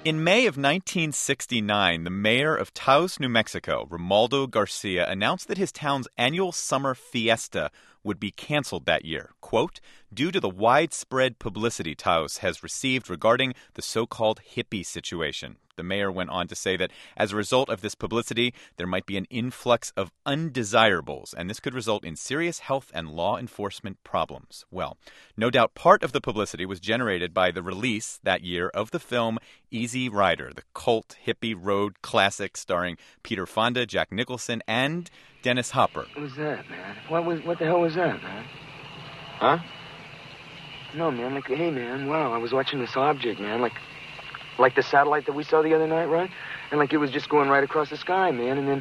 In May of 1969, the mayor of Taos, New Mexico, Romualdo Garcia, announced that his town's annual summer fiesta would be canceled that year. Quote, due to the widespread publicity Taos has received regarding the so-called hippie situation. The mayor went on to say that as a result of this publicity, there might be an influx of undesirables, and this could result in serious health and law enforcement problems. Well, no doubt part of the publicity was generated by the release that year of the film Easy Rider, the cult hippie road classic starring Peter Fonda, Jack Nicholson, and Dennis Hopper. What was that, man? What the hell was that, man? Huh? No, man, like, hey, man, wow, I was watching this object, man, like the satellite that we saw the other night, right? And like it was just going right across the sky, man, and then,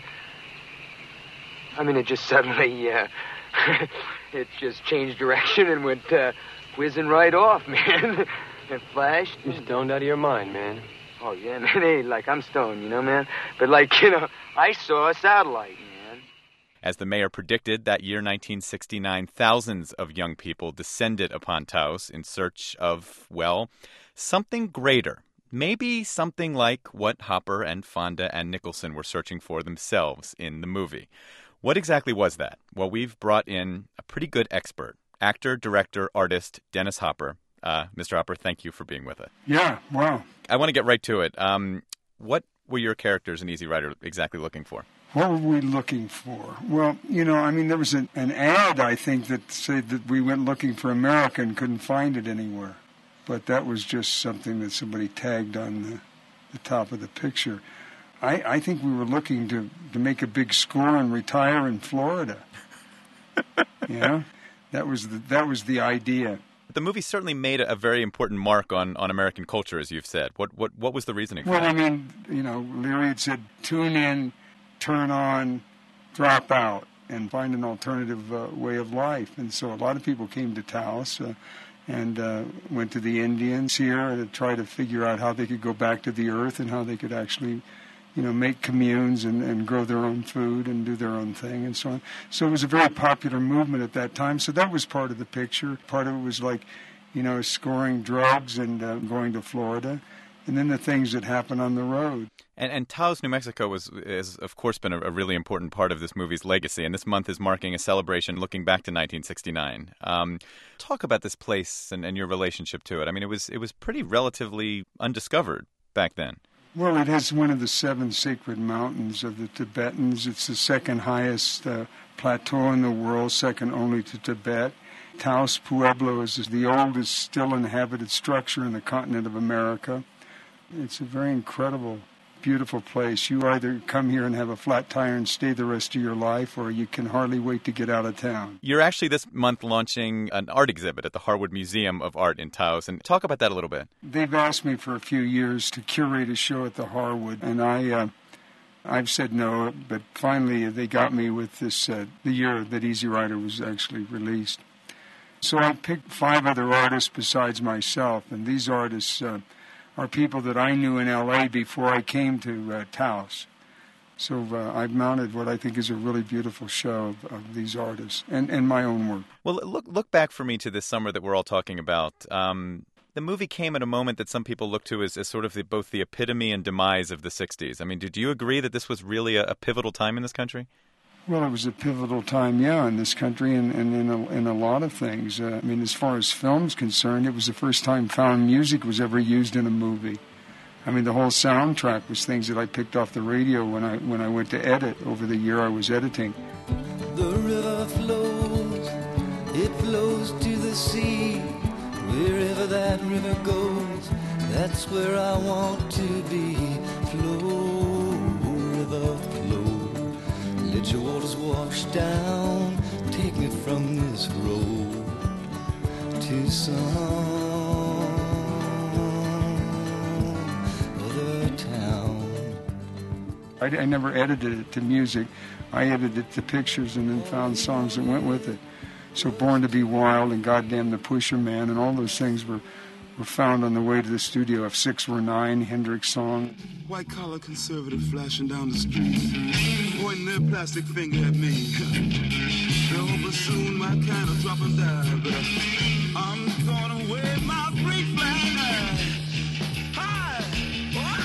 I mean, it just suddenly, it just changed direction and went whizzing right off, man. It flashed. You're stoned out of your mind, man. Oh, yeah, man, hey, like, I'm stoned, you know, man? But, like, you know, I saw a satellite, man. As the mayor predicted, that year, 1969, thousands of young people descended upon Taos in search of, well, something greater. Maybe something like what Hopper and Fonda and Nicholson were searching for themselves in the movie. What exactly was that? Well, we've brought in a pretty good expert, actor, director, artist, Dennis Hopper. Mr. Hopper, thank you for being with us. Yeah, wow. I want to get right to it. What were your characters in Easy Rider exactly looking for? What were we looking for? Well, you know, I mean, there was an ad, I think, that said that we went looking for America and couldn't find it anywhere. But that was just something that somebody tagged on the top of the picture. I think we were looking to make a big score and retire in Florida. You know? That was the idea. The movie certainly made a very important mark on American culture, as you've said. What was the reasoning for that? Well, I mean, you know, Leary had said, tune in, turn on, drop out, and find an alternative way of life. And so a lot of people came to Taos and went to the Indians here to try to figure out how they could go back to the earth and how they could actually, you know, make communes and grow their own food and do their own thing and so on. So it was a very popular movement at that time. So that was part of the picture. Part of it was like, you know, scoring drugs and going to Florida. And then the things that happen on the road. And Taos, New Mexico has, of course, been a really important part of this movie's legacy. And this month is marking a celebration looking back to 1969. Talk about this place and your relationship to it. I mean, it was pretty relatively undiscovered back then. Well, it has one of the 7 sacred mountains of the Tibetans. It's the second highest plateau in the world, second only to Tibet. Taos Pueblo is the oldest still inhabited structure in the continent of America. It's a very incredible, beautiful place. You either come here and have a flat tire and stay the rest of your life, or you can hardly wait to get out of town. You're actually this month launching an art exhibit at the Harwood Museum of Art in Taos. And talk about that a little bit. They've asked me for a few years to curate a show at the Harwood, and I've said no, but finally they got me with this, the year that Easy Rider was actually released. So I picked 5 other artists besides myself, and these artists are people that I knew in L.A. before I came to Taos. So I've mounted what I think is a really beautiful show of these artists and my own work. Well, look back for me to this summer that we're all talking about. The movie came at a moment that some people look to as sort of both the epitome and demise of the 60s. I mean, did you agree that this was really a pivotal time in this country? Well, it was a pivotal time, yeah, in this country and in a lot of things. I mean, as far as film's concerned, it was the first time found music was ever used in a movie. I mean, the whole soundtrack was things that I picked off the radio when I went to edit over the year I was editing. The river flows, it flows to the sea. Wherever that river goes, that's where I want to be. Flow, river, flow. Let your waters wash down, take me from this road to some other town. I never edited it to music. I edited it to pictures and then found songs that went with it. So Born to Be Wild and Goddamn the Pusher Man and all those things were found on the way to the studio. If 6 Were 9, Hendrix song. White-collar conservative flashing down the street, pointing their plastic finger at me. They'll hope soon my kind of drop and die, but I'm gonna wave my free flag. Hi!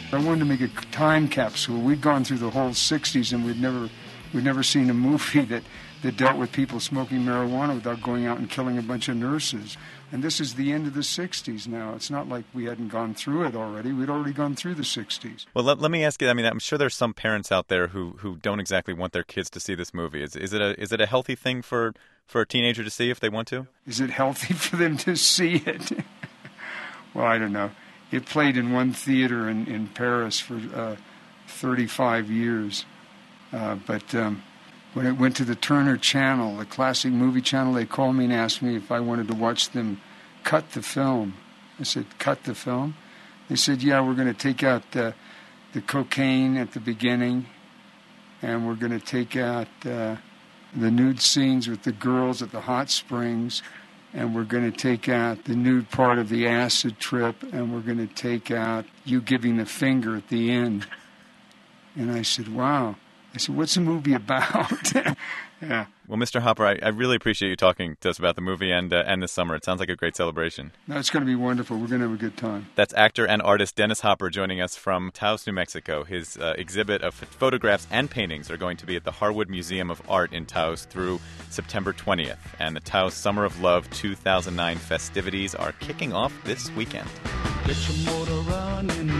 I wanted to make a time capsule. We'd gone through the whole 60s, and we'd never seen a movie that dealt with people smoking marijuana without going out and killing a bunch of nurses. And this is the end of the 60s now. It's not like we hadn't gone through it already. We'd already gone through the 60s. Well, let me ask you, I mean, I'm sure there's some parents out there who don't exactly want their kids to see this movie. Is it a healthy thing for a teenager to see if they want to? Is it healthy for them to see it? Well, I don't know. It played in one theater in Paris for 35 years. But when it went to the Turner Channel, the classic movie channel, they called me and asked me if I wanted to watch them cut the film. I said, cut the film? They said, yeah, we're going to take out the cocaine at the beginning, and we're going to take out the nude scenes with the girls at the hot springs, and we're going to take out the nude part of the acid trip, and we're going to take out you giving the finger at the end. And I said, wow. I said, what's the movie about? Yeah. Well, Mr. Hopper, I really appreciate you talking to us about the movie and this summer. It sounds like a great celebration. No, it's going to be wonderful. We're going to have a good time. That's actor and artist Dennis Hopper joining us from Taos, New Mexico. His exhibit of photographs and paintings are going to be at the Harwood Museum of Art in Taos through September 20th. And the Taos Summer of Love 2009 festivities are kicking off this weekend. Get your motor running.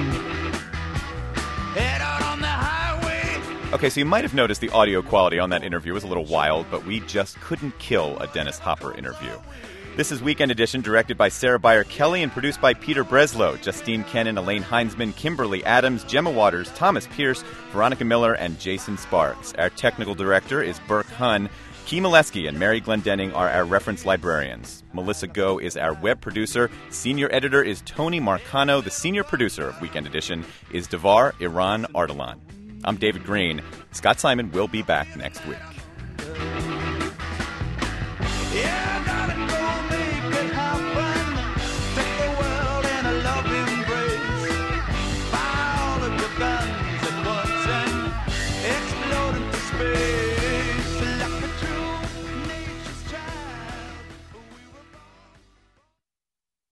Head out on the highway. Okay, so you might have noticed the audio quality on that interview was a little wild, but we just couldn't kill a Dennis Hopper interview. This is Weekend Edition, directed by Sarah Beyer Kelly and produced by Peter Breslow, Justine Kennan, Elaine Heinzman, Kimberly Adams, Gemma Waters, Thomas Pierce, Veronica Miller, and Jason Sparks. Our technical director is Burke Hunn. Key Molesky and Mary Glendenning are our reference librarians. Melissa Go is our web producer. Senior editor is Tony Marcano. The senior producer of Weekend Edition is Devar Iran Ardalan. I'm David Green. Scott Simon will be back next week. Yeah.